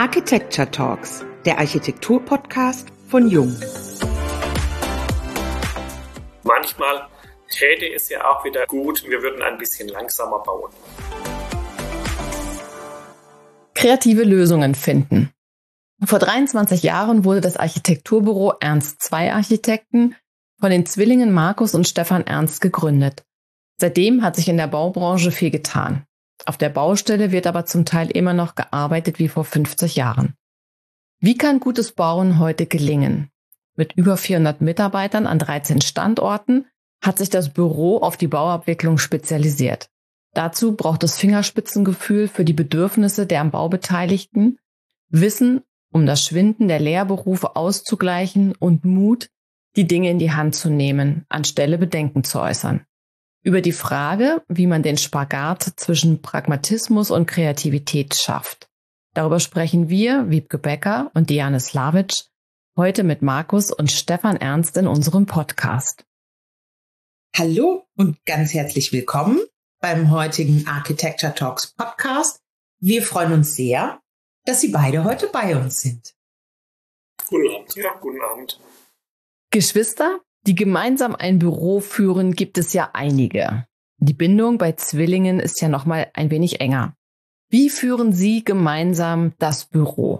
Architecture Talks, der Architektur-Podcast von Jung. Manchmal täte es ja auch wieder gut, wir würden ein bisschen langsamer bauen. Kreative Lösungen finden. Vor 23 Jahren wurde das Architekturbüro Ernst II Architekten von den Zwillingen Markus und Stefan Ernst gegründet. Seitdem hat sich in der Baubranche viel getan. Auf der Baustelle wird aber zum Teil immer noch gearbeitet wie vor 50 Jahren. Wie kann gutes Bauen heute gelingen? Mit über 400 Mitarbeitern an 13 Standorten hat sich das Büro auf die Bauabwicklung spezialisiert. Dazu braucht es Fingerspitzengefühl für die Bedürfnisse der am Bau Beteiligten, Wissen, um das Schwinden der Lehrberufe auszugleichen und Mut, die Dinge in die Hand zu nehmen, anstelle Bedenken zu äußern. Über die Frage, wie man den Spagat zwischen Pragmatismus und Kreativität schafft. Darüber sprechen wir, Wiebke Becker und Diane Slavic, heute mit Markus und Stefan Ernst in unserem Podcast. Hallo und ganz herzlich willkommen beim heutigen Architecture Talks Podcast. Wir freuen uns sehr, dass Sie beide heute bei uns sind. Guten Abend. Ja, guten Abend. Geschwister, die gemeinsam ein Büro führen, gibt es ja einige. Die Bindung bei Zwillingen ist ja noch mal ein wenig enger. Wie führen Sie gemeinsam das Büro?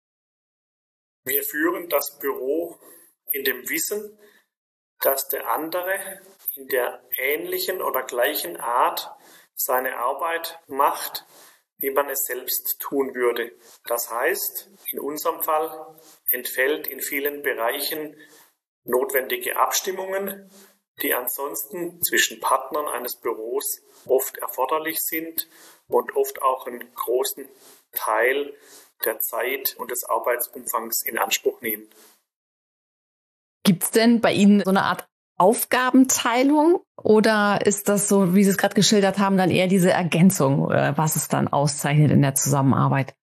Wir führen das Büro in dem Wissen, dass der andere in der ähnlichen oder gleichen Art seine Arbeit macht, wie man es selbst tun würde. Das heißt, in unserem Fall entfällt in vielen Bereichen notwendige Abstimmungen, die ansonsten zwischen Partnern eines Büros oft erforderlich sind und oft auch einen großen Teil der Zeit und des Arbeitsumfangs in Anspruch nehmen. Gibt es denn bei Ihnen so eine Art Aufgabenteilung oder ist das so, wie Sie es gerade geschildert haben, dann eher diese Ergänzung, was es dann auszeichnet in der Zusammenarbeit?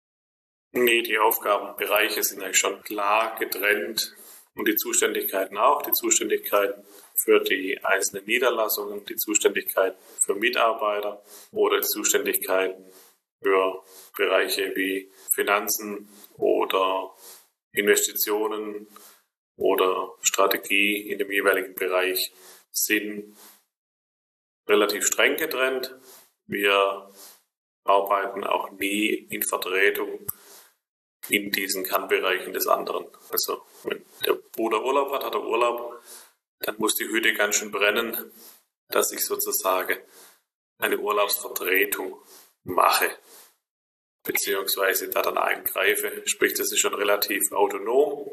Nee, die Aufgabenbereiche sind eigentlich schon klar getrennt. Und die Zuständigkeiten auch, die Zuständigkeiten für die einzelnen Niederlassungen, die Zuständigkeiten für Mitarbeiter oder die Zuständigkeiten für Bereiche wie Finanzen oder Investitionen oder Strategie in dem jeweiligen Bereich sind relativ streng getrennt. Wir arbeiten auch nie in Vertretung in diesen Kernbereichen des anderen. Also wenn der Bruder Urlaub hat, hat er Urlaub, dann muss die Hütte ganz schön brennen, dass ich sozusagen eine Urlaubsvertretung mache, beziehungsweise da dann eingreife. Sprich, das ist schon relativ autonom,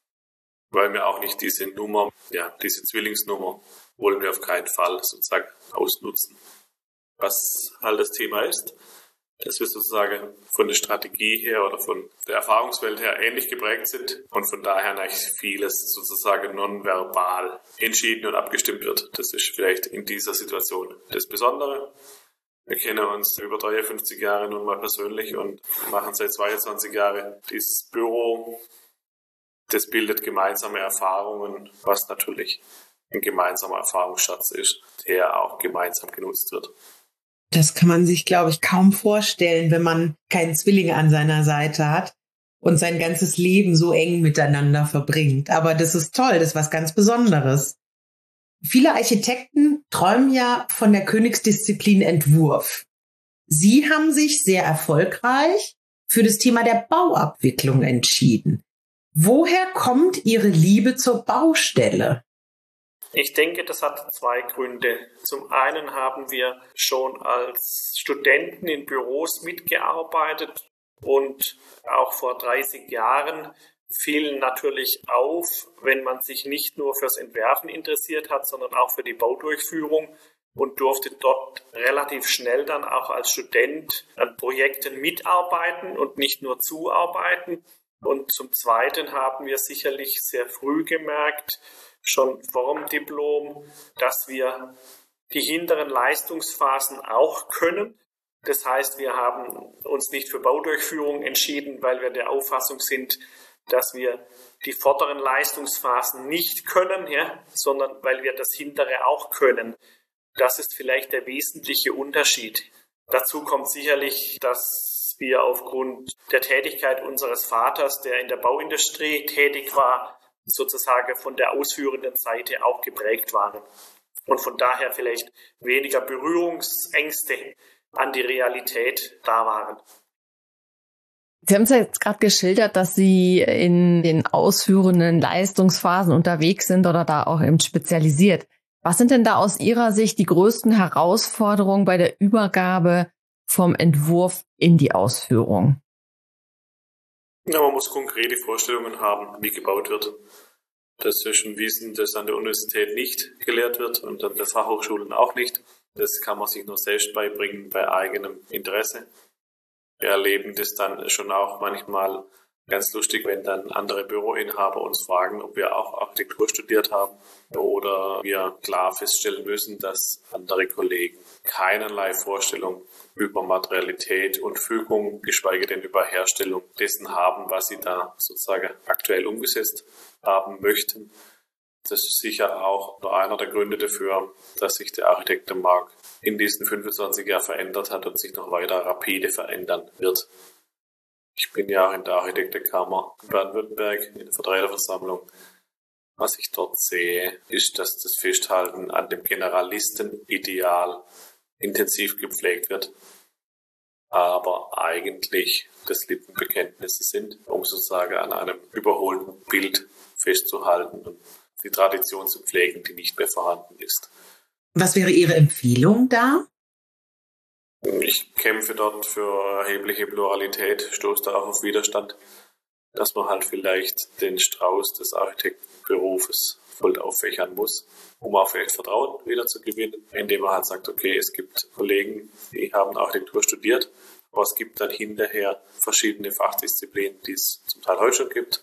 weil wir auch nicht diese Nummer, diese Zwillingsnummer, wollen wir auf keinen Fall sozusagen ausnutzen. Was halt das Thema ist, dass wir sozusagen von der Strategie her oder von der Erfahrungswelt her ähnlich geprägt sind und von daher eigentlich vieles sozusagen nonverbal entschieden und abgestimmt wird. Das ist vielleicht in dieser Situation das Besondere. Wir kennen uns über 53 Jahre nun mal persönlich und machen seit 22 Jahren dieses Büro. Das bildet gemeinsame Erfahrungen, was natürlich ein gemeinsamer Erfahrungsschatz ist, der auch gemeinsam genutzt wird. Das kann man sich, glaube ich, kaum vorstellen, wenn man keinen Zwilling an seiner Seite hat und sein ganzes Leben so eng miteinander verbringt. Aber das ist toll, das ist was ganz Besonderes. Viele Architekten träumen ja von der Königsdisziplin Entwurf. Sie haben sich sehr erfolgreich für das Thema der Bauabwicklung entschieden. Woher kommt Ihre Liebe zur Baustelle? Ich denke, das hat zwei Gründe. Zum einen haben wir schon als Studenten in Büros mitgearbeitet und auch vor 30 Jahren fiel natürlich auf, wenn man sich nicht nur fürs Entwerfen interessiert hat, sondern auch für die Baudurchführung und durfte dort relativ schnell dann auch als Student an Projekten mitarbeiten und nicht nur zuarbeiten. Und zum Zweiten haben wir sicherlich sehr früh gemerkt, schon vor dem Diplom, dass wir die hinteren Leistungsphasen auch können. Das heißt, wir haben uns nicht für Baudurchführung entschieden, weil wir der Auffassung sind, dass wir die vorderen Leistungsphasen nicht können, sondern weil wir das hintere auch können. Das ist vielleicht der wesentliche Unterschied. Dazu kommt sicherlich, dass wir aufgrund der Tätigkeit unseres Vaters, der in der Bauindustrie tätig war, sozusagen von der ausführenden Seite auch geprägt waren und von daher vielleicht weniger Berührungsängste an die Realität da waren. Sie haben es ja jetzt gerade geschildert, dass Sie in den ausführenden Leistungsphasen unterwegs sind oder da auch eben spezialisiert. Was sind denn da aus Ihrer Sicht die größten Herausforderungen bei der Übergabe vom Entwurf in die Ausführung? Ja, man muss konkrete Vorstellungen haben, wie gebaut wird. Das ist ein Wissen, das an der Universität nicht gelehrt wird und an der Fachhochschulen auch nicht. Das kann man sich nur selbst beibringen bei eigenem Interesse. Wir erleben das dann schon auch manchmal ganz lustig, wenn dann andere Büroinhaber uns fragen, ob wir auch Architektur studiert haben oder wir klar feststellen müssen, dass andere Kollegen keinerlei Vorstellung über Materialität und Fügung, geschweige denn über Herstellung dessen haben, was sie da sozusagen aktuell umgesetzt haben möchten. Das ist sicher auch nur einer der Gründe dafür, dass sich der Architektenmarkt in diesen 25 Jahren verändert hat und sich noch weiter rapide verändern wird. Ich bin ja auch in der Architektenkammer in Baden-Württemberg in der Vertreterversammlung. Was ich dort sehe, ist, dass das Festhalten an dem Generalistenideal intensiv gepflegt wird, aber eigentlich das Lippenbekenntnisse sind, um sozusagen an einem überholten Bild festzuhalten und die Tradition zu pflegen, die nicht mehr vorhanden ist. Was wäre Ihre Empfehlung da? Ich kämpfe dort für erhebliche Pluralität, stoße da auch auf Widerstand, dass man halt vielleicht den Strauß des Architektenberufes voll auffächern muss, um auch vielleicht Vertrauen wieder zu gewinnen, indem man halt sagt, okay, es gibt Kollegen, die haben Architektur studiert, aber es gibt dann hinterher verschiedene Fachdisziplinen, die es zum Teil heute schon gibt.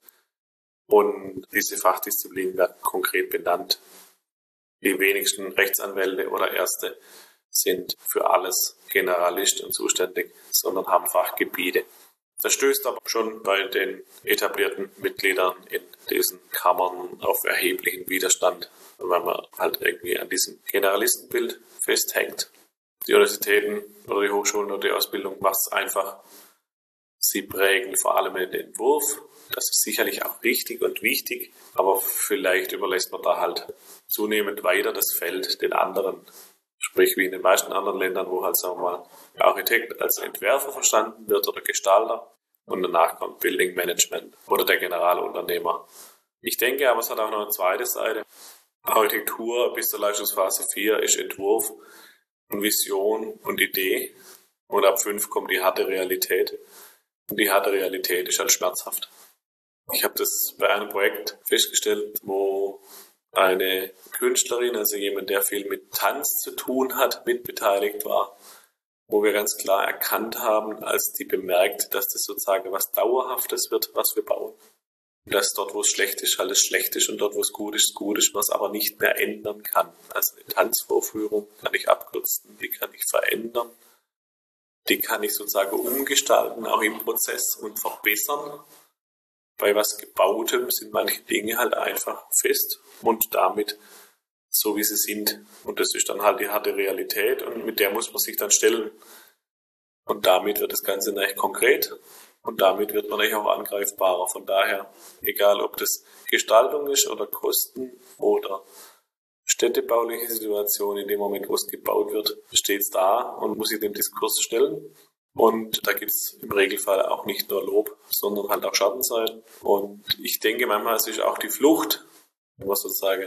Und diese Fachdisziplinen werden konkret benannt. Die wenigsten Rechtsanwälte oder Ärzte sind für alles Generalist und zuständig, sondern haben Fachgebiete. Das stößt aber schon bei den etablierten Mitgliedern in diesen Kammern auf erheblichen Widerstand, weil man halt irgendwie an diesem Generalistenbild festhängt. Die Universitäten oder die Hochschulen oder die Ausbildung macht es einfach. Sie prägen vor allem den Entwurf. Das ist sicherlich auch richtig und wichtig, aber vielleicht überlässt man da halt zunehmend weiter das Feld den anderen. Sprich wie in den meisten anderen Ländern, wo halt, sagen wir mal, der Architekt als Entwerfer verstanden wird oder Gestalter und danach kommt Building Management oder der Generalunternehmer. Ich denke aber, es hat auch noch eine zweite Seite. Architektur bis zur Leistungsphase 4 ist Entwurf und Vision und Idee und ab 5 kommt die harte Realität. Und die harte Realität ist halt schmerzhaft. Ich habe das bei einem Projekt festgestellt, wo eine Künstlerin, also jemand, der viel mit Tanz zu tun hat, mitbeteiligt war, wo wir ganz klar erkannt haben, als die bemerkt, dass das sozusagen was Dauerhaftes wird, was wir bauen. Dass dort, wo es schlecht ist, alles schlecht ist und dort, wo es gut ist, was aber nicht mehr ändern kann. Also eine Tanzvorführung kann ich abkürzen, die kann ich verändern, die kann ich sozusagen umgestalten, auch im Prozess und verbessern. Bei was Gebautem sind manche Dinge halt einfach fest und damit so, wie sie sind. Und das ist dann halt die harte Realität und mit der muss man sich dann stellen. Und damit wird das Ganze nicht konkret und damit wird man nicht auch angreifbarer. Von daher, egal ob das Gestaltung ist oder Kosten oder städtebauliche Situation, in dem Moment, wo es gebaut wird, steht es da und muss sich dem Diskurs stellen. Und da gibt es im Regelfall auch nicht nur Lob, sondern halt auch Schattenseiten. Und ich denke, manchmal ist auch die Flucht, wenn man sozusagen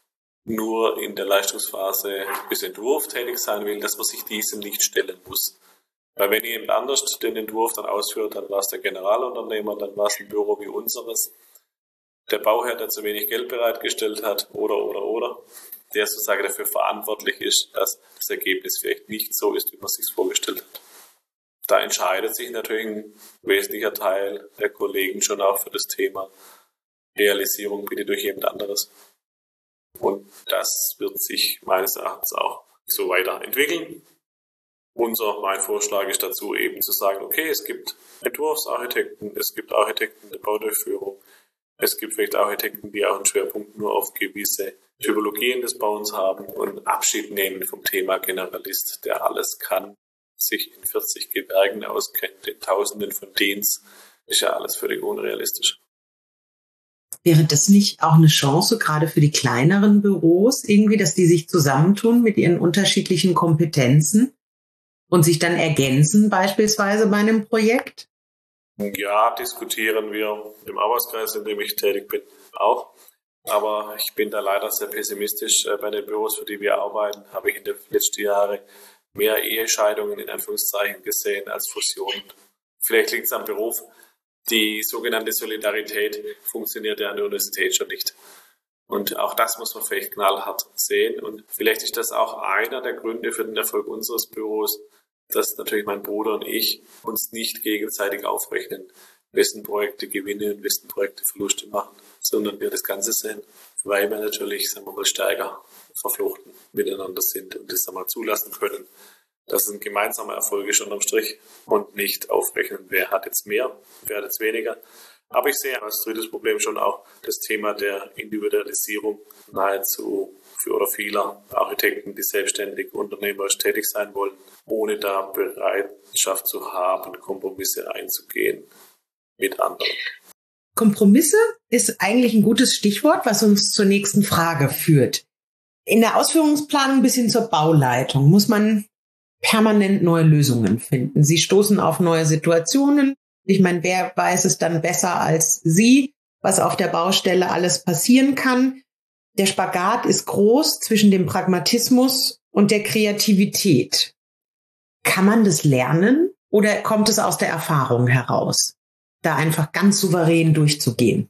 nur in der Leistungsphase bis Entwurf tätig sein will, dass man sich diesem nicht stellen muss. Weil wenn jemand anders den Entwurf dann ausführt, dann war es der Generalunternehmer, dann war es ein Büro wie unseres, der Bauherr, der zu wenig Geld bereitgestellt hat, oder, der sozusagen dafür verantwortlich ist, dass das Ergebnis vielleicht nicht so ist, wie man es sich vorgestellt hat. Da entscheidet sich natürlich ein wesentlicher Teil der Kollegen schon auch für das Thema Realisierung bitte durch jemand anderes. Und das wird sich meines Erachtens auch so weiterentwickeln. Mein Vorschlag ist dazu eben zu sagen, okay, es gibt Entwurfsarchitekten, es gibt Architekten der Baudurchführung, es gibt vielleicht Architekten, die auch einen Schwerpunkt nur auf gewisse Typologien des Bauens haben und Abschied nehmen vom Thema Generalist, der alles kann. sich in 40 Gewerken auskennt, in Tausenden von Dienst, ist ja alles völlig unrealistisch. Wäre das nicht auch eine Chance, gerade für die kleineren Büros, irgendwie, dass die sich zusammentun mit ihren unterschiedlichen Kompetenzen und sich dann ergänzen, beispielsweise bei einem Projekt? Ja, diskutieren wir im Arbeitskreis, in dem ich tätig bin, auch. Aber ich bin da leider sehr pessimistisch. Bei den Büros, für die wir arbeiten, habe ich in den letzten Jahren mehr Ehescheidungen in Anführungszeichen gesehen als Fusionen. Vielleicht liegt es am Beruf. Die sogenannte Solidarität funktioniert ja an der Universität schon nicht. Und auch das muss man vielleicht knallhart sehen. Und vielleicht ist das auch einer der Gründe für den Erfolg unseres Büros, dass natürlich mein Bruder und ich uns nicht gegenseitig aufrechnen, wessen Projekte Gewinne und wessen Projekte Verluste machen, sondern wir das Ganze sehen, weil wir natürlich, sagen wir mal, stärker verflochten miteinander sind und das einmal zulassen können, dass es ein gemeinsamer Erfolg ist unterm Strich und nicht aufrechnen, wer hat jetzt mehr, wer hat jetzt weniger. Aber ich sehe als drittes Problem schon auch das Thema der Individualisierung nahezu für vieler Architekten, die selbstständig unternehmerisch tätig sein wollen, ohne da Bereitschaft zu haben, Kompromisse einzugehen mit anderen. Kompromisse ist eigentlich ein gutes Stichwort, was uns zur nächsten Frage führt. In der Ausführungsplanung bis hin zur Bauleitung muss man permanent neue Lösungen finden. Sie stoßen auf neue Situationen. Ich meine, wer weiß es dann besser als Sie, was auf der Baustelle alles passieren kann? Der Spagat ist groß zwischen dem Pragmatismus und der Kreativität. Kann man das lernen oder kommt es aus der Erfahrung heraus, da einfach ganz souverän durchzugehen?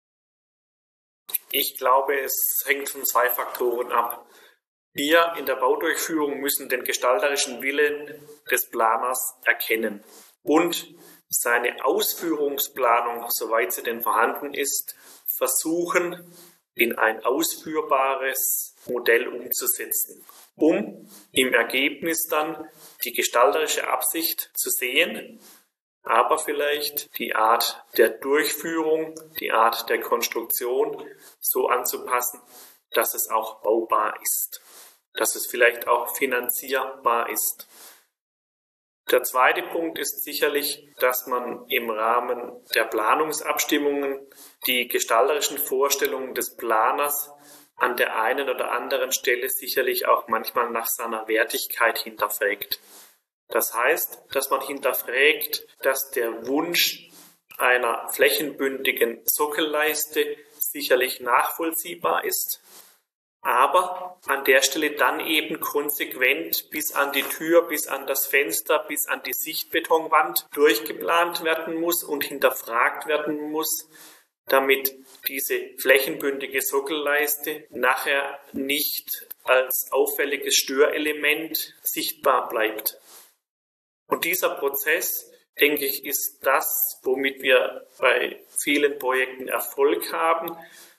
Ich glaube, es hängt von 2 Faktoren ab. Wir in der Baudurchführung müssen den gestalterischen Willen des Planers erkennen und seine Ausführungsplanung, soweit sie denn vorhanden ist, versuchen, in ein ausführbares Modell umzusetzen, um im Ergebnis dann die gestalterische Absicht zu sehen, aber vielleicht die Art der Durchführung, die Art der Konstruktion so anzupassen, dass es auch baubar ist, dass es vielleicht auch finanzierbar ist. Der zweite Punkt ist sicherlich, dass man im Rahmen der Planungsabstimmungen die gestalterischen Vorstellungen des Planers an der einen oder anderen Stelle sicherlich auch manchmal nach seiner Wertigkeit hinterfragt. Das heißt, dass man hinterfragt, dass der Wunsch einer flächenbündigen Sockelleiste sicherlich nachvollziehbar ist, aber an der Stelle dann eben konsequent bis an die Tür, bis an das Fenster, bis an die Sichtbetonwand durchgeplant werden muss und hinterfragt werden muss, damit diese flächenbündige Sockelleiste nachher nicht als auffälliges Störelement sichtbar bleibt. Und dieser Prozess, denke ich, ist das, womit wir bei vielen Projekten Erfolg haben,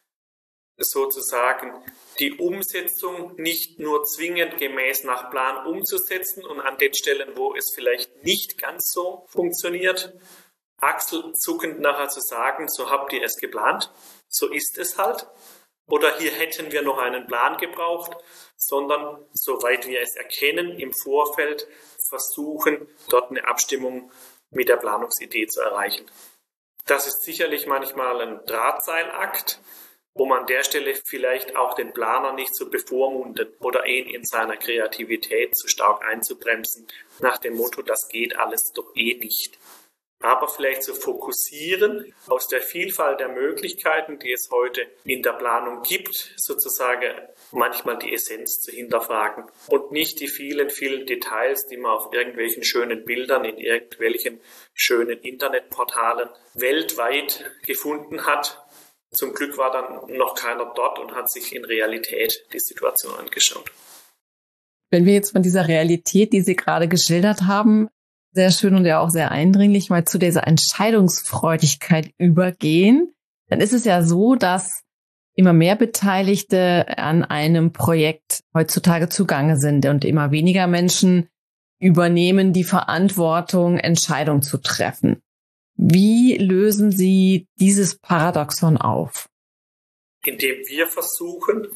sozusagen die Umsetzung nicht nur zwingend gemäß nach Plan umzusetzen und an den Stellen, wo es vielleicht nicht ganz so funktioniert, achselzuckend nachher zu sagen, so habt ihr es geplant, so ist es halt, oder hier hätten wir noch einen Plan gebraucht, sondern soweit wir es erkennen, im Vorfeld versuchen, dort eine Abstimmung mit der Planungsidee zu erreichen. Das ist sicherlich manchmal ein Drahtseilakt, wo man an der Stelle vielleicht auch den Planer nicht so bevormundet oder ihn in seiner Kreativität zu stark einzubremsen, nach dem Motto, das geht alles doch eh nicht. Aber vielleicht zu fokussieren, aus der Vielfalt der Möglichkeiten, die es heute in der Planung gibt, sozusagen manchmal die Essenz zu hinterfragen und nicht die vielen, vielen Details, die man auf irgendwelchen schönen Bildern in irgendwelchen schönen Internetportalen weltweit gefunden hat. Zum Glück war dann noch keiner dort und hat sich in Realität die Situation angeschaut. Wenn wir jetzt von dieser Realität, die Sie gerade geschildert haben, sehr schön und ja auch sehr eindringlich mal zu dieser Entscheidungsfreudigkeit übergehen, dann ist es ja so, dass immer mehr Beteiligte an einem Projekt heutzutage zugange sind und immer weniger Menschen übernehmen die Verantwortung, Entscheidungen zu treffen. Wie lösen Sie dieses Paradoxon auf? Indem wir versuchen,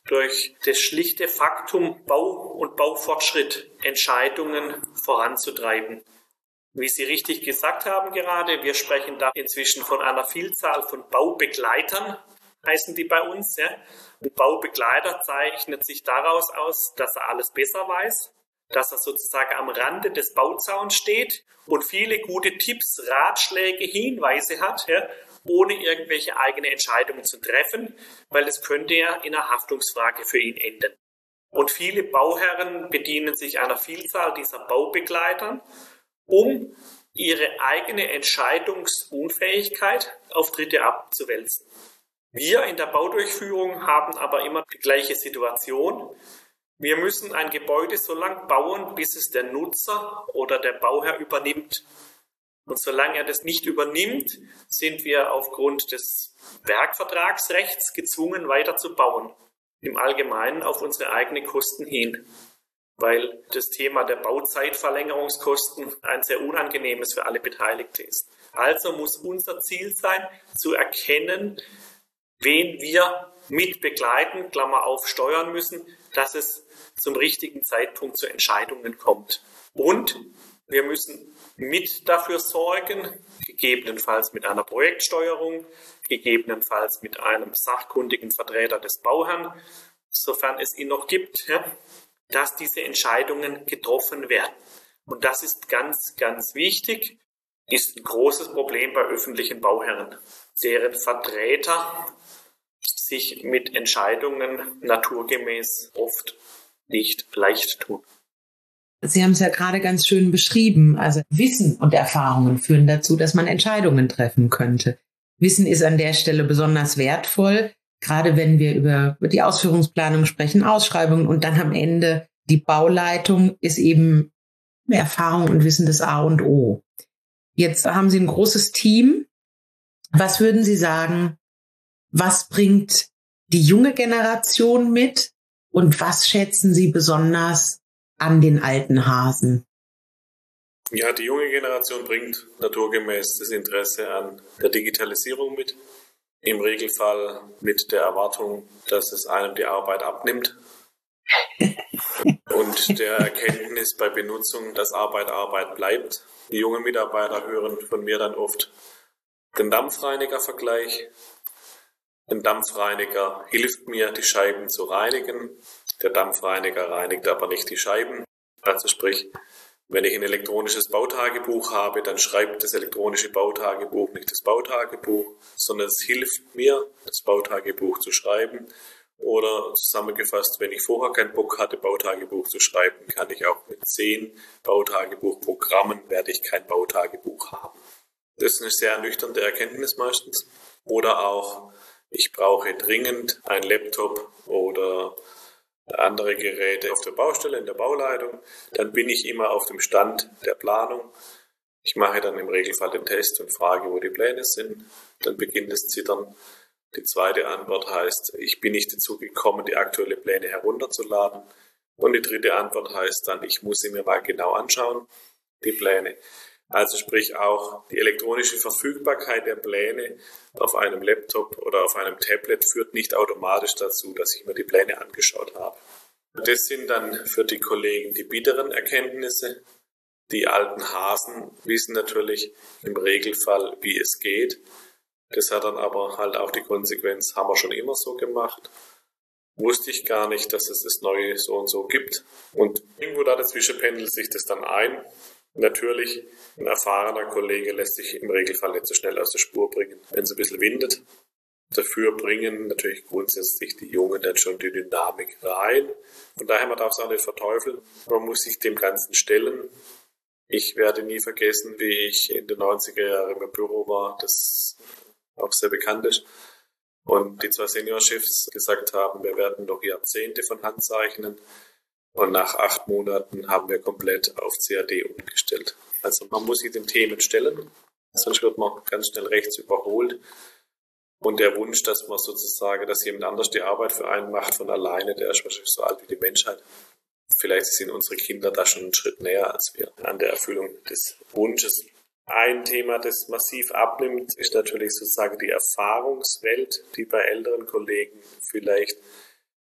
durch das schlichte Faktum Bau und Baufortschritt Entscheidungen voranzutreiben. Wie Sie richtig gesagt haben gerade, wir sprechen da inzwischen von einer Vielzahl von Baubegleitern, heißen die bei uns. Ja. Ein Baubegleiter zeichnet sich daraus aus, dass er alles besser weiß, dass er sozusagen am Rande des Bauzauns steht und viele gute Tipps, Ratschläge, Hinweise hat, ja, ohne irgendwelche eigene Entscheidungen zu treffen, weil es könnte ja in einer Haftungsfrage für ihn enden. Und viele Bauherren bedienen sich einer Vielzahl dieser Baubegleitern, um ihre eigene Entscheidungsunfähigkeit auf Dritte abzuwälzen. Wir in der Baudurchführung haben aber immer die gleiche Situation. Wir müssen ein Gebäude so lange bauen, bis es der Nutzer oder der Bauherr übernimmt. Und solange er das nicht übernimmt, sind wir aufgrund des Werkvertragsrechts gezwungen, weiter zu bauen. Im Allgemeinen auf unsere eigenen Kosten hin. Weil das Thema der Bauzeitverlängerungskosten ein sehr unangenehmes für alle Beteiligten ist. Also muss unser Ziel sein, zu erkennen, wen wir mit begleiten, Klammer auf, steuern müssen, dass es zum richtigen Zeitpunkt zu Entscheidungen kommt. Und wir müssen mit dafür sorgen, gegebenenfalls mit einer Projektsteuerung, gegebenenfalls mit einem sachkundigen Vertreter des Bauherrn, sofern es ihn noch gibt, ja, dass diese Entscheidungen getroffen werden. Und das ist ganz, ganz wichtig, ist ein großes Problem bei öffentlichen Bauherren, deren Vertreter sich mit Entscheidungen naturgemäß oft nicht leicht tun. Sie haben es ja gerade ganz schön beschrieben. Also Wissen und Erfahrungen führen dazu, dass man Entscheidungen treffen könnte. Wissen ist an der Stelle besonders wertvoll, gerade wenn wir über die Ausführungsplanung sprechen, Ausschreibungen und dann am Ende die Bauleitung ist eben Erfahrung und Wissen das A und O. Jetzt haben Sie ein großes Team. Was würden Sie sagen, was bringt die junge Generation mit und was schätzen Sie besonders an den alten Hasen? Ja, die junge Generation bringt naturgemäß das Interesse an der Digitalisierung mit. Im Regelfall mit der Erwartung, dass es einem die Arbeit abnimmt. Und der Erkenntnis bei Benutzung, dass Arbeit bleibt. Die jungen Mitarbeiter hören von mir dann oft den Dampfreiniger-Vergleich. Ein Dampfreiniger hilft mir, die Scheiben zu reinigen. Der Dampfreiniger reinigt aber nicht die Scheiben. Also sprich, wenn ich ein elektronisches Bautagebuch habe, dann schreibt das elektronische Bautagebuch nicht das Bautagebuch, sondern es hilft mir, das Bautagebuch zu schreiben. Oder zusammengefasst, wenn ich vorher keinen Bock hatte, Bautagebuch zu schreiben, kann ich auch mit 10 Bautagebuchprogrammen werde ich kein Bautagebuch haben. Das ist eine sehr ernüchternde Erkenntnis meistens. Oder auch, ich brauche dringend einen Laptop oder andere Geräte auf der Baustelle, in der Bauleitung. Dann bin ich immer auf dem Stand der Planung. Ich mache dann im Regelfall den Test und frage, wo die Pläne sind. Dann beginnt das Zittern. Die zweite Antwort heißt, ich bin nicht dazu gekommen, die aktuellen Pläne herunterzuladen. Und die dritte Antwort heißt dann, ich muss sie mir mal genau anschauen, die Pläne. Also sprich auch die elektronische Verfügbarkeit der Pläne auf einem Laptop oder auf einem Tablet führt nicht automatisch dazu, dass ich mir die Pläne angeschaut habe. Das sind dann für die Kollegen die bitteren Erkenntnisse. Die alten Hasen wissen natürlich im Regelfall, wie es geht. Das hat dann aber halt auch die Konsequenz, haben wir schon immer so gemacht. Wusste ich gar nicht, dass es das Neue so und so gibt. Und irgendwo da dazwischen pendelt sich das dann ein. Natürlich, ein erfahrener Kollege lässt sich im Regelfall nicht so schnell aus der Spur bringen, wenn es ein bisschen windet. Dafür bringen natürlich grundsätzlich die Jungen dann schon die Dynamik rein. Von daher, man darf es auch nicht verteufeln. Man muss sich dem Ganzen stellen. Ich werde nie vergessen, wie ich in den 90er Jahren im Büro war, das auch sehr bekannt ist. Und die 2 Seniorchefs gesagt haben, wir werden noch Jahrzehnte von Hand zeichnen. Und nach 8 Monaten haben wir komplett auf CAD umgestellt. Also man muss sich den Themen stellen, sonst wird man ganz schnell rechts überholt. Und der Wunsch, dass man sozusagen, dass jemand anders die Arbeit für einen macht von alleine, der ist wahrscheinlich so alt wie die Menschheit. Vielleicht sind unsere Kinder da schon einen Schritt näher als wir an der Erfüllung des Wunsches. Ein Thema, das massiv abnimmt, ist natürlich sozusagen die Erfahrungswelt, die bei älteren Kollegen vielleicht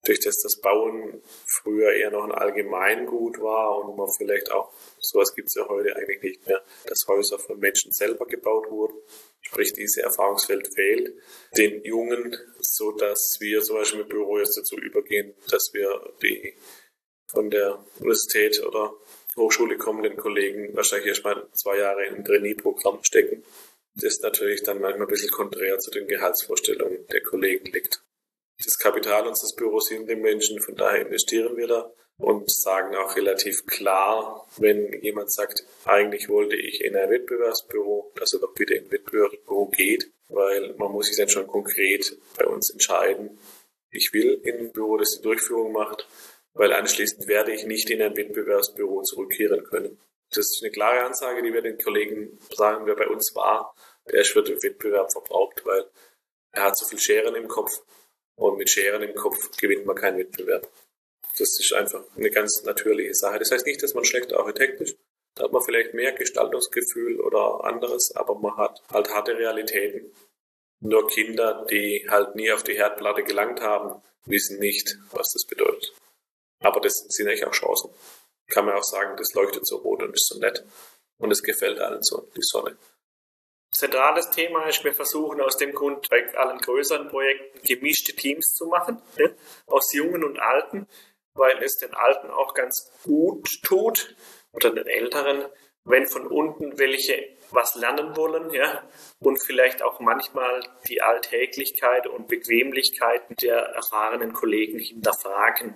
durch das Bauen früher eher noch ein Allgemeingut war und man vielleicht auch, sowas gibt es ja heute eigentlich nicht mehr, dass Häuser von Menschen selber gebaut wurden. Sprich, diese Erfahrungswelt fehlt den Jungen, so dass wir zum Beispiel im Büro jetzt dazu übergehen, dass wir die von der Universität oder Hochschule kommenden Kollegen wahrscheinlich erstmal 2 Jahre in ein Trainee-Programm stecken. Das natürlich dann manchmal ein bisschen konträr zu den Gehaltsvorstellungen der Kollegen liegt. Das Kapital unseres Büros sind die Menschen, von daher investieren wir da und sagen auch relativ klar, wenn jemand sagt, eigentlich wollte ich in ein Wettbewerbsbüro, dass er doch bitte in ein Wettbewerbsbüro geht, weil man muss sich dann schon konkret bei uns entscheiden, ich will in ein Büro, das die Durchführung macht, weil anschließend werde ich nicht in ein Wettbewerbsbüro zurückkehren können. Das ist eine klare Ansage, die wir den Kollegen sagen, wer bei uns war, der ist für den Wettbewerb verbraucht, weil er hat so viel Scheren im Kopf. Und mit Scheren im Kopf gewinnt man keinen Wettbewerb. Das ist einfach eine ganz natürliche Sache. Das heißt nicht, dass man schlechter Architekt ist. Da hat man vielleicht mehr Gestaltungsgefühl oder anderes, aber man hat halt harte Realitäten. Nur Kinder, die halt nie auf die Herdplatte gelangt haben, wissen nicht, was das bedeutet. Aber das sind eigentlich auch Chancen. Kann man auch sagen, das leuchtet so rot und ist so nett. Und es gefällt allen so, die Sonne. Zentrales Thema ist, wir versuchen aus dem Grund bei allen größeren Projekten gemischte Teams zu machen, aus Jungen und Alten, weil es den Alten auch ganz gut tut, oder den Älteren, wenn von unten welche was lernen wollen, und vielleicht auch manchmal die Alltäglichkeit und Bequemlichkeiten der erfahrenen Kollegen hinterfragen.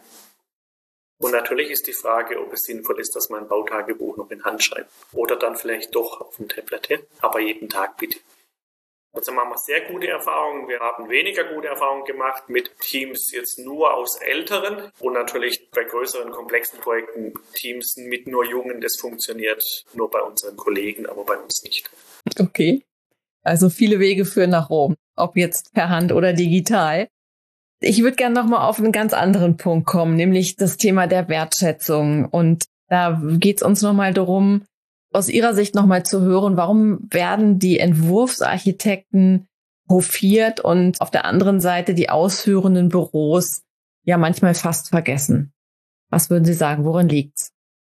Und natürlich ist die Frage, ob es sinnvoll ist, dass man ein Bautagebuch noch in Hand schreibt. Oder dann vielleicht doch auf dem Tablet, aber jeden Tag bitte. Also machen wir sehr gute Erfahrungen. Wir haben weniger gute Erfahrungen gemacht mit Teams jetzt nur aus Älteren. Und natürlich bei größeren, komplexen Projekten Teams mit nur Jungen. Das funktioniert nur bei unseren Kollegen, aber bei uns nicht. Okay. Also viele Wege führen nach Rom. Ob jetzt per Hand oder digital. Ich würde gerne nochmal auf einen ganz anderen Punkt kommen, nämlich das Thema der Wertschätzung. Und da geht es uns nochmal darum, aus Ihrer Sicht nochmal zu hören, warum werden die Entwurfsarchitekten hofiert und auf der anderen Seite die ausführenden Büros ja manchmal fast vergessen? Was würden Sie sagen, woran liegt's?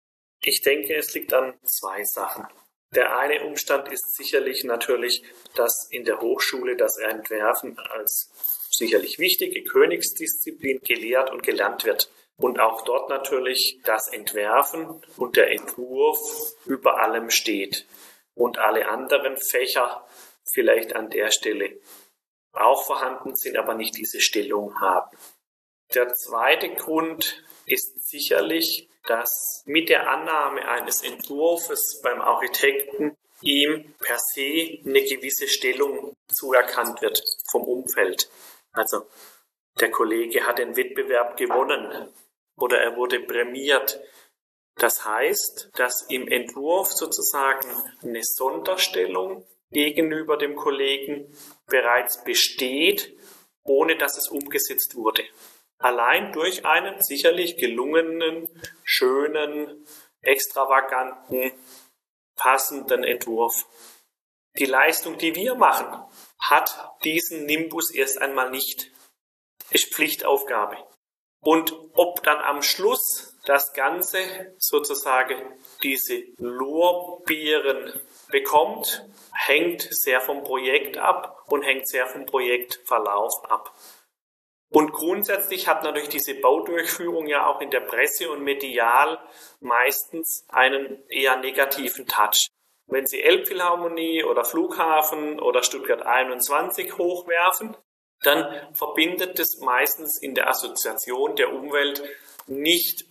Ich denke, es liegt an 2 Sachen. Der eine Umstand ist sicherlich natürlich, dass in der Hochschule das Entwerfen als sicherlich wichtige Königsdisziplin gelehrt und gelernt wird. Und auch dort natürlich das Entwerfen und der Entwurf über allem steht. Und alle anderen Fächer vielleicht an der Stelle auch vorhanden sind, aber nicht diese Stellung haben. Der zweite Grund ist sicherlich, dass mit der Annahme eines Entwurfes beim Architekten ihm per se eine gewisse Stellung zuerkannt wird vom Umfeld. Also der Kollege hat den Wettbewerb gewonnen oder er wurde prämiert. Das heißt, dass im Entwurf sozusagen eine Sonderstellung gegenüber dem Kollegen bereits besteht, ohne dass es umgesetzt wurde. Allein durch einen sicherlich gelungenen, schönen, extravaganten, passenden Entwurf. Die Leistung, die wir machen, hat diesen Nimbus erst einmal nicht. Ist Pflichtaufgabe. Und ob dann am Schluss das Ganze sozusagen diese Lorbeeren bekommt, hängt sehr vom Projekt ab und hängt sehr vom Projektverlauf ab. Und grundsätzlich hat natürlich diese Baudurchführung ja auch in der Presse und medial meistens einen eher negativen Touch. Wenn Sie Elbphilharmonie oder Flughafen oder Stuttgart 21 hochwerfen, dann verbindet es meistens in der Assoziation der Umwelt nicht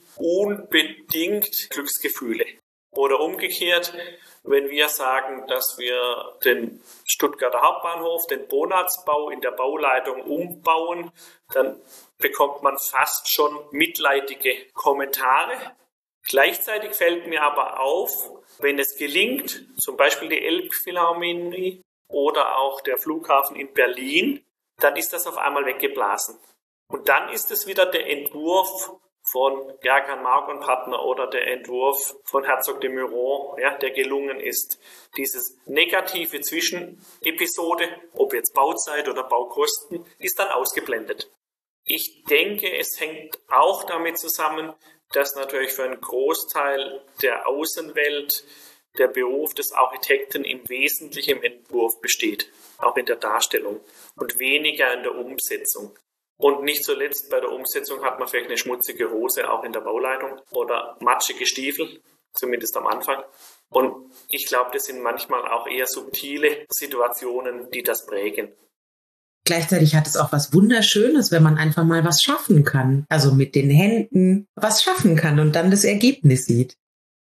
unbedingt Glücksgefühle. Oder umgekehrt, wenn wir sagen, dass wir den Stuttgarter Hauptbahnhof, den Bonatzbau in der Bauleitung umbauen, dann bekommt man fast schon mitleidige Kommentare. Gleichzeitig fällt mir aber auf, wenn es gelingt, zum Beispiel die Elbphilharmonie oder auch der Flughafen in Berlin, dann ist das auf einmal weggeblasen. Und dann ist es wieder der Entwurf von Gerkan Mark und Partner oder der Entwurf von Herzog de Meuron, der gelungen ist. Dieses negative Zwischenepisode, ob jetzt Bauzeit oder Baukosten, ist dann ausgeblendet. Ich denke, es hängt auch damit zusammen, dass natürlich für einen Großteil der Außenwelt der Beruf des Architekten im Wesentlichen im Entwurf besteht, auch in der Darstellung und weniger in der Umsetzung. Und nicht zuletzt bei der Umsetzung hat man vielleicht eine schmutzige Hose auch in der Bauleitung oder matschige Stiefel, zumindest am Anfang. Und ich glaube, das sind manchmal auch eher subtile Situationen, die das prägen. Gleichzeitig hat es auch was Wunderschönes, wenn man einfach mal was schaffen kann. Also mit den Händen was schaffen kann und dann das Ergebnis sieht.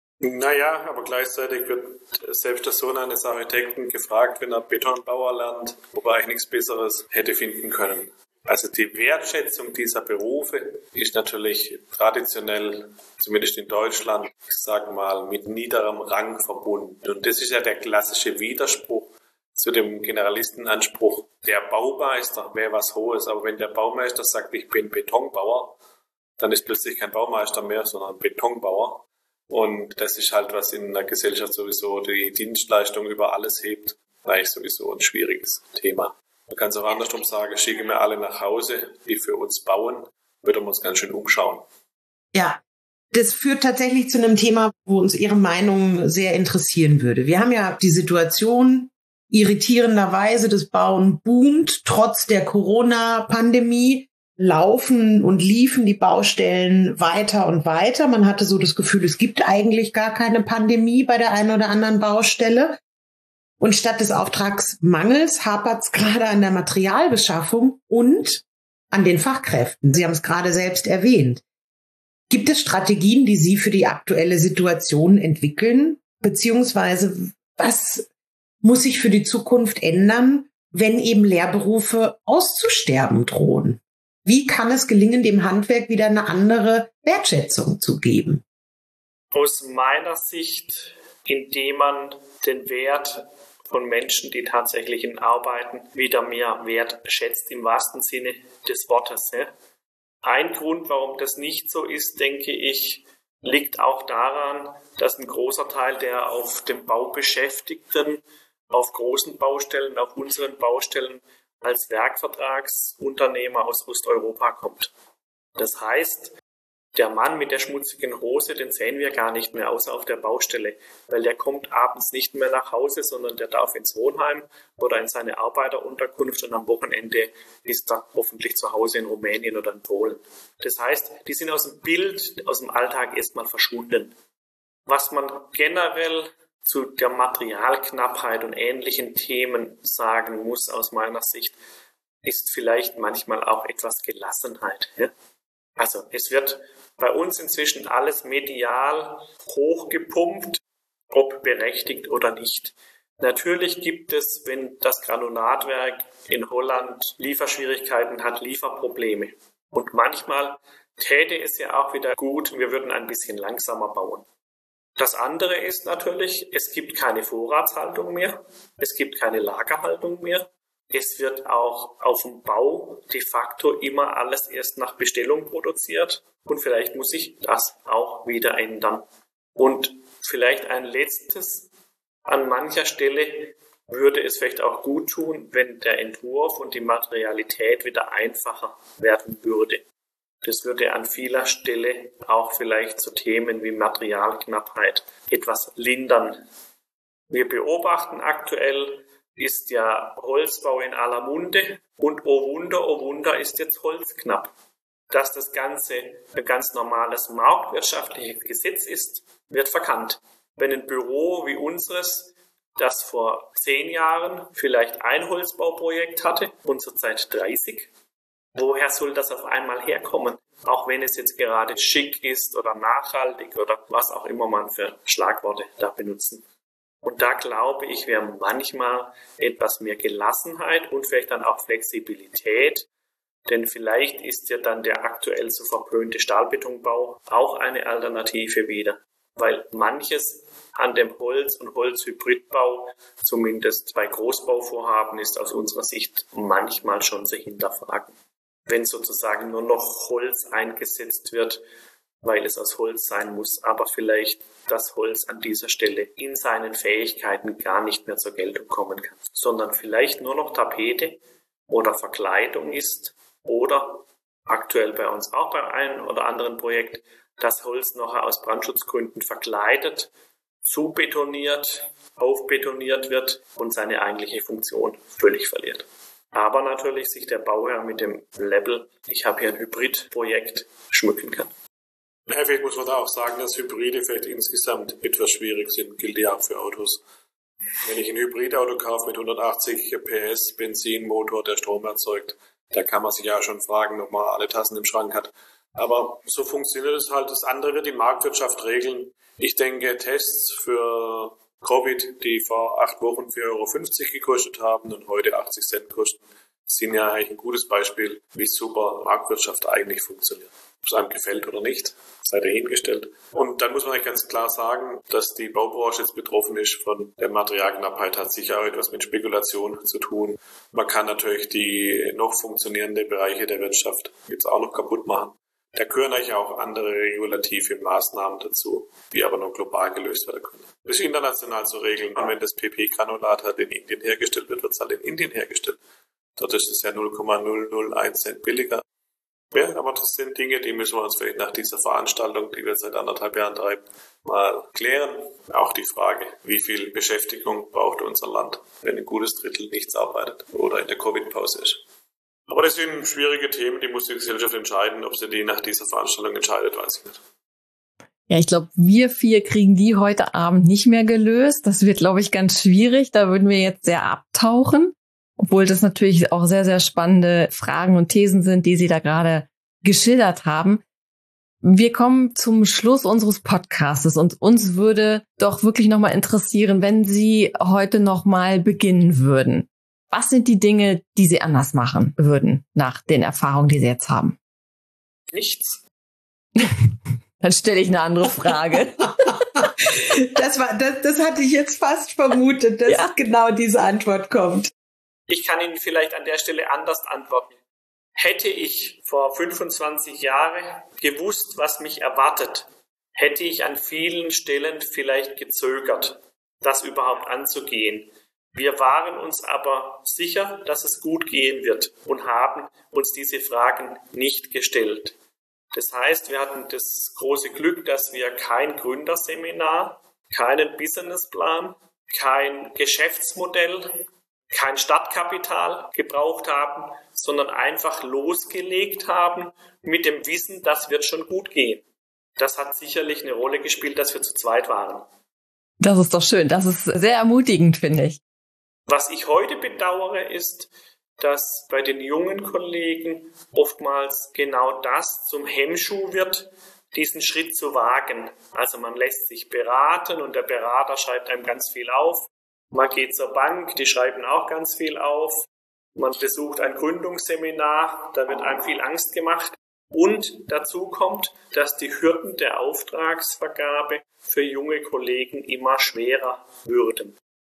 Naja, aber gleichzeitig wird selbst der Sohn eines Architekten gefragt, wenn er Betonbauer lernt, ob er eigentlich nichts Besseres hätte finden können. Also die Wertschätzung dieser Berufe ist natürlich traditionell, zumindest in Deutschland, ich sage mal, mit niederem Rang verbunden. Und das ist ja der klassische Widerspruch zu dem Generalistenanspruch, der Baumeister wäre was Hohes. Aber wenn der Baumeister sagt, ich bin Betonbauer, dann ist plötzlich kein Baumeister mehr, sondern Betonbauer. Und das ist halt, was in der Gesellschaft sowieso die Dienstleistung über alles hebt, eigentlich sowieso ein schwieriges Thema. Man kann es auch andersrum sagen, schicken wir alle nach Hause, die für uns bauen, würden wir uns ganz schön umschauen. Ja, das führt tatsächlich zu einem Thema, wo uns Ihre Meinung sehr interessieren würde. Wir haben ja die Situation, irritierenderweise, das Bauen boomt, trotz der Corona-Pandemie laufen und liefen die Baustellen weiter und weiter. Man hatte so das Gefühl, es gibt eigentlich gar keine Pandemie bei der einen oder anderen Baustelle. Und statt des Auftragsmangels hapert es gerade an der Materialbeschaffung und an den Fachkräften. Sie haben es gerade selbst erwähnt. Gibt es Strategien, die Sie für die aktuelle Situation entwickeln? Beziehungsweise was muss sich für die Zukunft ändern, wenn eben Lehrberufe auszusterben drohen? Wie kann es gelingen, dem Handwerk wieder eine andere Wertschätzung zu geben? Aus meiner Sicht, indem man den Wert von Menschen, die tatsächlich arbeiten, wieder mehr wertschätzt im wahrsten Sinne des Wortes. Ein Grund, warum das nicht so ist, denke ich, liegt auch daran, dass ein großer Teil der auf dem Bau Beschäftigten, auf großen Baustellen, auf unseren Baustellen als Werkvertragsunternehmer aus Osteuropa kommt. Das heißt, der Mann mit der schmutzigen Hose, den sehen wir gar nicht mehr, außer auf der Baustelle, weil der kommt abends nicht mehr nach Hause, sondern der darf ins Wohnheim oder in seine Arbeiterunterkunft und am Wochenende ist er hoffentlich zu Hause in Rumänien oder in Polen. Das heißt, die sind aus dem Bild, aus dem Alltag erstmal verschwunden. Was man generell zu der Materialknappheit und ähnlichen Themen sagen muss, aus meiner Sicht, ist vielleicht manchmal auch etwas Gelassenheit. Also es wird bei uns inzwischen alles medial hochgepumpt, ob berechtigt oder nicht. Natürlich gibt es, wenn das Granulatwerk in Holland Lieferschwierigkeiten hat, Lieferprobleme. Und manchmal täte es ja auch wieder gut, wir würden ein bisschen langsamer bauen. Das andere ist natürlich, es gibt keine Vorratshaltung mehr, es gibt keine Lagerhaltung mehr. Es wird auch auf dem Bau de facto immer alles erst nach Bestellung produziert und vielleicht muss sich das auch wieder ändern. Und vielleicht ein letztes, an mancher Stelle würde es vielleicht auch gut tun, wenn der Entwurf und die Materialität wieder einfacher werden würde. Das würde an vieler Stelle auch vielleicht zu Themen wie Materialknappheit etwas lindern. Wir beobachten aktuell, ist ja Holzbau in aller Munde und oh Wunder, ist jetzt Holz knapp. Dass das Ganze ein ganz normales marktwirtschaftliches Gesetz ist, wird verkannt. Wenn ein Büro wie unseres, das vor 10 Jahren vielleicht ein Holzbauprojekt hatte und zurzeit 30, woher soll das auf einmal herkommen? Auch wenn es jetzt gerade schick ist oder nachhaltig oder was auch immer man für Schlagworte da benutzen. Und da glaube ich, wäre manchmal etwas mehr Gelassenheit und vielleicht dann auch Flexibilität. Denn vielleicht ist ja dann der aktuell so verpönte Stahlbetonbau auch eine Alternative wieder. Weil manches an dem Holz- und Holzhybridbau, zumindest bei Großbauvorhaben, ist aus unserer Sicht manchmal schon zu hinterfragen. Wenn sozusagen nur noch Holz eingesetzt wird, weil es aus Holz sein muss, aber vielleicht das Holz an dieser Stelle in seinen Fähigkeiten gar nicht mehr zur Geltung kommen kann, sondern vielleicht nur noch Tapete oder Verkleidung ist oder aktuell bei uns auch bei einem oder anderen Projekt, das Holz noch aus Brandschutzgründen verkleidet, zubetoniert, aufbetoniert wird und seine eigentliche Funktion völlig verliert. Aber natürlich sich der Bauherr mit dem Label, ich habe hier ein Hybridprojekt, schmücken kann. Ja, vielleicht muss man da auch sagen, dass Hybride vielleicht insgesamt etwas schwierig sind, gilt ja auch für Autos. Wenn ich ein Hybridauto kaufe mit 180 PS Benzinmotor, der Strom erzeugt, da kann man sich ja schon fragen, ob man alle Tassen im Schrank hat. Aber so funktioniert es halt. Das andere wird die Marktwirtschaft regeln. Ich denke, Tests für Covid, die vor 8 Wochen 4,50 € gekostet haben und heute 80 Cent kosten, sind ja eigentlich ein gutes Beispiel, wie super Marktwirtschaft eigentlich funktioniert. Ob es einem gefällt oder nicht, sei dahingestellt. Und dann muss man eigentlich ganz klar sagen, dass die Baubranche jetzt betroffen ist von der Materialknappheit, hat sicher auch etwas mit Spekulation zu tun. Man kann natürlich die noch funktionierenden Bereiche der Wirtschaft jetzt auch noch kaputt machen. Da gehören eigentlich auch andere regulative Maßnahmen dazu, die aber noch global gelöst werden können. Das ist international zu regeln. Und wenn das PP-Granulat halt in Indien hergestellt wird, wird es halt in Indien hergestellt. Dort ist es ja 0,001 Cent billiger. Ja, aber das sind Dinge, die müssen wir uns vielleicht nach dieser Veranstaltung, die wir seit 1,5 Jahren treiben, mal klären. Auch die Frage, wie viel Beschäftigung braucht unser Land, wenn ein gutes Drittel nichts arbeitet oder in der Covid-Pause ist. Aber das sind schwierige Themen, die muss die Gesellschaft entscheiden. Ob sie die nach dieser Veranstaltung entscheidet, weiß ich nicht. Ja, ich glaube, wir 4 kriegen die heute Abend nicht mehr gelöst. Das wird, glaube ich, ganz schwierig. Da würden wir jetzt sehr abtauchen. Obwohl das natürlich auch sehr, sehr spannende Fragen und Thesen sind, die Sie da gerade geschildert haben. Wir kommen zum Schluss unseres Podcastes und uns würde doch wirklich nochmal interessieren, wenn Sie heute nochmal beginnen würden. Was sind die Dinge, die Sie anders machen würden nach den Erfahrungen, die Sie jetzt haben? Nichts. Dann stelle ich eine andere Frage. Das hatte ich jetzt fast vermutet, dass genau diese Antwort kommt. Ich kann Ihnen vielleicht an der Stelle anders antworten. Hätte ich vor 25 Jahren gewusst, was mich erwartet, hätte ich an vielen Stellen vielleicht gezögert, das überhaupt anzugehen. Wir waren uns aber sicher, dass es gut gehen wird und haben uns diese Fragen nicht gestellt. Das heißt, wir hatten das große Glück, dass wir kein Gründerseminar, keinen Businessplan, kein Geschäftsmodell, kein Startkapital gebraucht haben, sondern einfach losgelegt haben mit dem Wissen, das wird schon gut gehen. Das hat sicherlich eine Rolle gespielt, dass wir zu zweit waren. Das ist doch schön. Das ist sehr ermutigend, finde ich. Was ich heute bedauere, ist, dass bei den jungen Kollegen oftmals genau das zum Hemmschuh wird, diesen Schritt zu wagen. Also man lässt sich beraten und der Berater schreibt einem ganz viel auf. Man geht zur Bank, die schreiben auch ganz viel auf. Man besucht ein Gründungsseminar, da wird einem viel Angst gemacht. Und dazu kommt, dass die Hürden der Auftragsvergabe für junge Kollegen immer schwerer würden.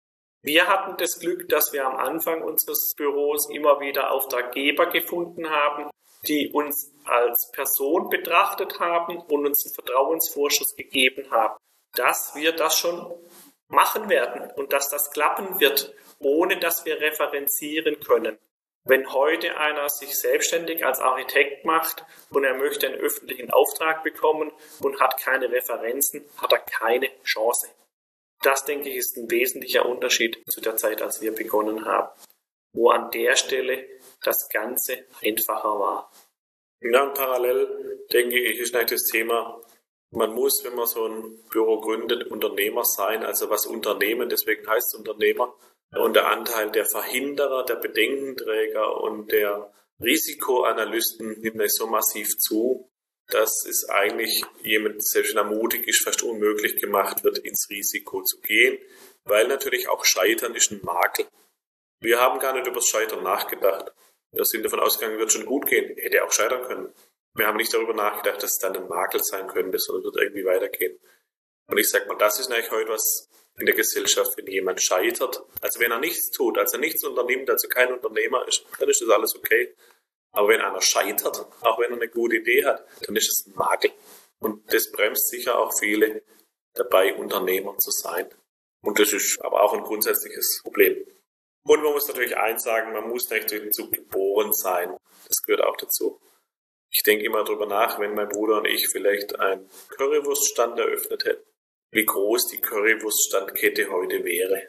Wir hatten das Glück, dass wir am Anfang unseres Büros immer wieder Auftraggeber gefunden haben, die uns als Person betrachtet haben und uns einen Vertrauensvorschuss gegeben haben, dass wir das schon machen werden und dass das klappen wird, ohne dass wir referenzieren können. Wenn heute einer sich selbstständig als Architekt macht und er möchte einen öffentlichen Auftrag bekommen und hat keine Referenzen, hat er keine Chance. Das, denke ich, ist ein wesentlicher Unterschied zu der Zeit, als wir begonnen haben, wo an der Stelle das Ganze einfacher war. Ja, und parallel, denke ich, ist eigentlich das Thema, man muss, wenn man so ein Büro gründet, Unternehmer sein, also was Unternehmen, deswegen heißt es Unternehmer. Und der Anteil der Verhinderer, der Bedenkenträger und der Risikoanalysten nimmt nicht so massiv zu, dass es eigentlich jemand, selbst wenn er mutig ist, fast unmöglich gemacht wird, ins Risiko zu gehen, weil natürlich auch Scheitern ist ein Makel. Wir haben gar nicht über das Scheitern nachgedacht. Wir sind davon ausgegangen, wird schon gut gehen. Hätte auch scheitern können. Wir haben nicht darüber nachgedacht, dass es dann ein Makel sein könnte, sondern es wird irgendwie weitergehen. Und ich sag mal, das ist eigentlich heute was in der Gesellschaft, wenn jemand scheitert. Also wenn er nichts tut, also nichts unternimmt, also kein Unternehmer ist, dann ist das alles okay. Aber wenn einer scheitert, auch wenn er eine gute Idee hat, dann ist es ein Makel. Und das bremst sicher auch viele dabei, Unternehmer zu sein. Und das ist aber auch ein grundsätzliches Problem. Und man muss natürlich eins sagen, man muss nicht dazu geboren sein. Das gehört auch dazu. Ich denke immer darüber nach, wenn mein Bruder und ich vielleicht einen Currywurststand eröffnet hätten, wie groß die Currywurststandkette heute wäre.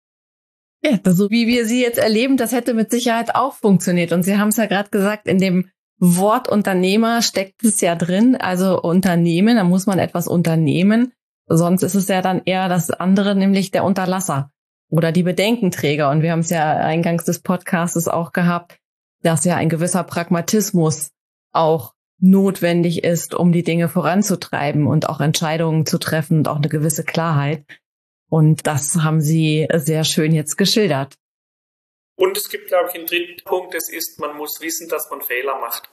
Ja, so wie wir sie jetzt erleben, das hätte mit Sicherheit auch funktioniert. Und Sie haben es ja gerade gesagt, in dem Wort Unternehmer steckt es ja drin, also Unternehmen, da muss man etwas unternehmen. Sonst ist es ja dann eher das andere, nämlich der Unterlasser oder die Bedenkenträger. Und wir haben es ja eingangs des Podcastes auch gehabt, dass ja ein gewisser Pragmatismus auch notwendig ist, um die Dinge voranzutreiben und auch Entscheidungen zu treffen und auch eine gewisse Klarheit. Und das haben Sie sehr schön jetzt geschildert. Und es gibt, glaube ich, einen dritten Punkt, das ist, man muss wissen, dass man Fehler macht.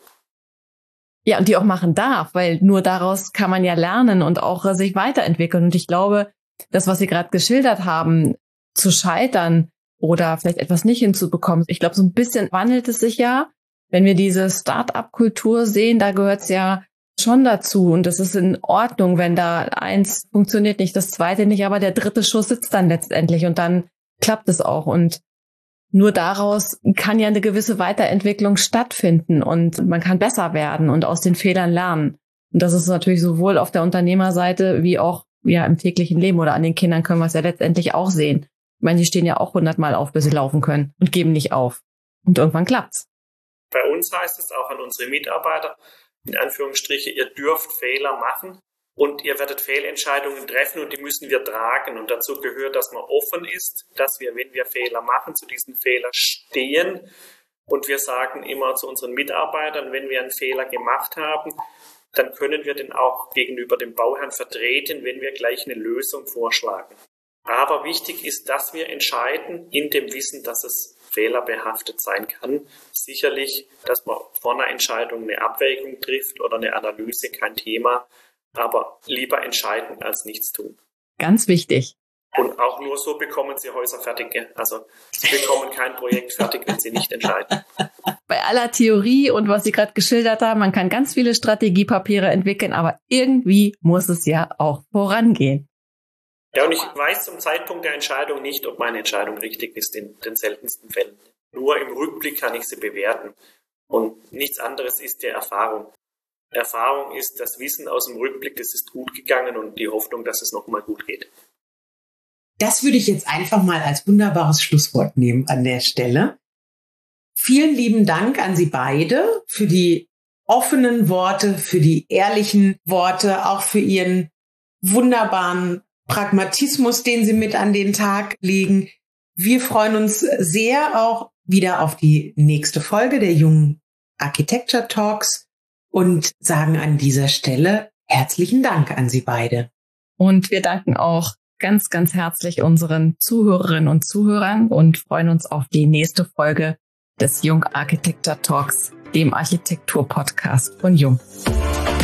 Ja, und die auch machen darf, weil nur daraus kann man ja lernen und auch sich weiterentwickeln. Und ich glaube, das, was Sie gerade geschildert haben, zu scheitern oder vielleicht etwas nicht hinzubekommen, ich glaube, so ein bisschen wandelt es sich ja. Wenn wir diese Start-up-Kultur sehen, da gehört es ja schon dazu. Und das ist in Ordnung, wenn da eins funktioniert nicht, das zweite nicht, aber der dritte Schuss sitzt dann letztendlich und dann klappt es auch. Und nur daraus kann ja eine gewisse Weiterentwicklung stattfinden und man kann besser werden und aus den Fehlern lernen. Und das ist natürlich sowohl auf der Unternehmerseite wie auch ja im täglichen Leben oder an den Kindern können wir es ja letztendlich auch sehen. Ich meine, die stehen ja auch 100-mal auf, bis sie laufen können und geben nicht auf. Und irgendwann klappt's. Bei uns heißt es auch an unsere Mitarbeiter, in Anführungsstriche, ihr dürft Fehler machen und ihr werdet Fehlentscheidungen treffen und die müssen wir tragen. Und dazu gehört, dass man offen ist, dass wir, wenn wir Fehler machen, zu diesen Fehlern stehen. Und wir sagen immer zu unseren Mitarbeitern, wenn wir einen Fehler gemacht haben, dann können wir den auch gegenüber dem Bauherrn vertreten, wenn wir gleich eine Lösung vorschlagen. Aber wichtig ist, dass wir entscheiden in dem Wissen, dass es fehlerbehaftet sein kann. Sicherlich, dass man vor einer Entscheidung eine Abwägung trifft oder eine Analyse, kein Thema, aber lieber entscheiden als nichts tun. Ganz wichtig. Und auch nur so bekommen Sie Häuser fertig. Also Sie bekommen kein Projekt fertig, wenn Sie nicht entscheiden. Bei aller Theorie und was Sie gerade geschildert haben, man kann ganz viele Strategiepapiere entwickeln, aber irgendwie muss es ja auch vorangehen. Ja, und ich weiß zum Zeitpunkt der Entscheidung nicht, ob meine Entscheidung richtig ist, in den seltensten Fällen. Nur im Rückblick kann ich sie bewerten. Und nichts anderes ist die Erfahrung. Erfahrung ist das Wissen aus dem Rückblick, es ist gut gegangen und die Hoffnung, dass es nochmal gut geht. Das würde ich jetzt einfach mal als wunderbares Schlusswort nehmen an der Stelle. Vielen lieben Dank an Sie beide für die offenen Worte, für die ehrlichen Worte, auch für Ihren wunderbaren Pragmatismus, den Sie mit an den Tag legen. Wir freuen uns sehr auch wieder auf die nächste Folge der Jung Architecture Talks und sagen an dieser Stelle herzlichen Dank an Sie beide. Und wir danken auch ganz, ganz herzlich unseren Zuhörerinnen und Zuhörern und freuen uns auf die nächste Folge des Jung Architecture Talks, dem Architektur-Podcast von Jung.